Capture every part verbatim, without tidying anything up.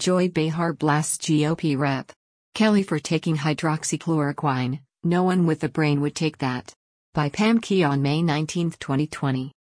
Joy Behar blasts G O P rep. Kelly for taking hydroxychloroquine, no one with a brain would take that. By Pam Key on May nineteenth, twenty twenty.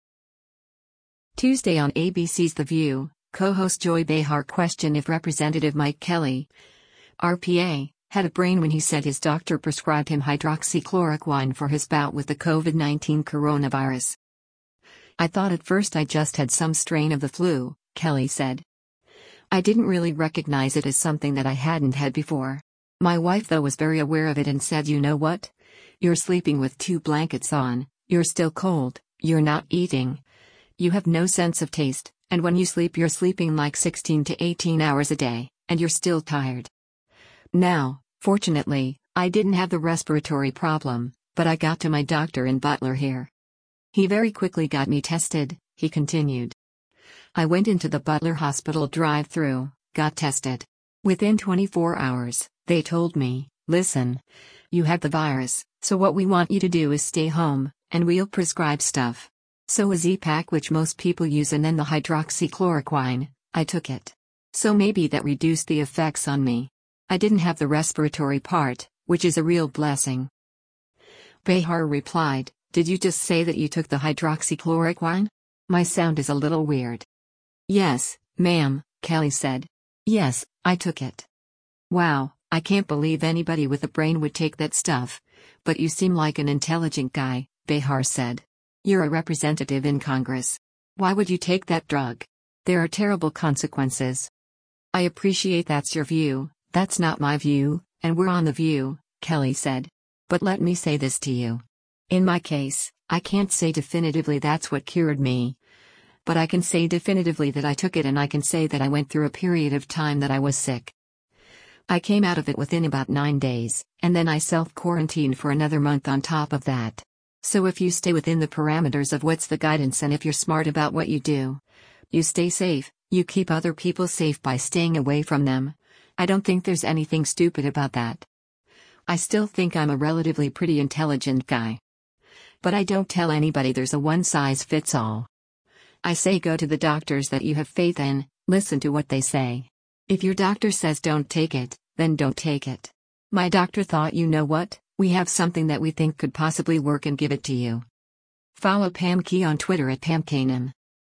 Tuesday on A B C's The View, co-host Joy Behar questioned if Representative Mike Kelly, R P A, had a brain when he said his doctor prescribed him hydroxychloroquine for his bout with the COVID nineteen coronavirus. "I thought at first I just had some strain of the flu," Kelly said. "I didn't really recognize it as something that I hadn't had before. My wife though was very aware of it and said, you know what? You're sleeping with two blankets on, you're still cold, you're not eating. You have no sense of taste, and when you sleep you're sleeping like sixteen to eighteen hours a day, and you're still tired. Now, fortunately, I didn't have the respiratory problem, but I got to my doctor in Butler here. He very quickly got me tested," he continued. "I went into the Butler Hospital drive-thru, got tested. Within twenty-four hours, they told me, listen, you have the virus, so what we want you to do is stay home, and we'll prescribe stuff. So a Z-Pak which most people use and then the hydroxychloroquine, I took it. So maybe that reduced the effects on me. I didn't have the respiratory part, which is a real blessing." Behar replied, "Did you just say that you took the hydroxychloroquine? My sound is a little weird." "Yes, ma'am," Kelly said. "Yes, I took it." "Wow, I can't believe anybody with a brain would take that stuff. But you seem like an intelligent guy," Behar said. "You're a representative in Congress. Why would you take that drug? There are terrible consequences." "I appreciate that's your view, that's not my view, and we're on The View," Kelly said. "But let me say this to you. In my case, I can't say definitively that's what cured me. But I can say definitively that I took it, and I can say that I went through a period of time that I was sick. I came out of it within about nine days, and then I self-quarantined for another month on top of that. So if you stay within the parameters of what's the guidance and if you're smart about what you do, you stay safe, you keep other people safe by staying away from them. I don't think there's anything stupid about that. I still think I'm a relatively pretty intelligent guy. But I don't tell anybody there's a one-size-fits-all. I say go to the doctors that you have faith in, listen to what they say. If your doctor says don't take it, then don't take it. My doctor thought, you know what, we have something that we think could possibly work and give it to you." Follow Pam Key on Twitter at Pam Kanem.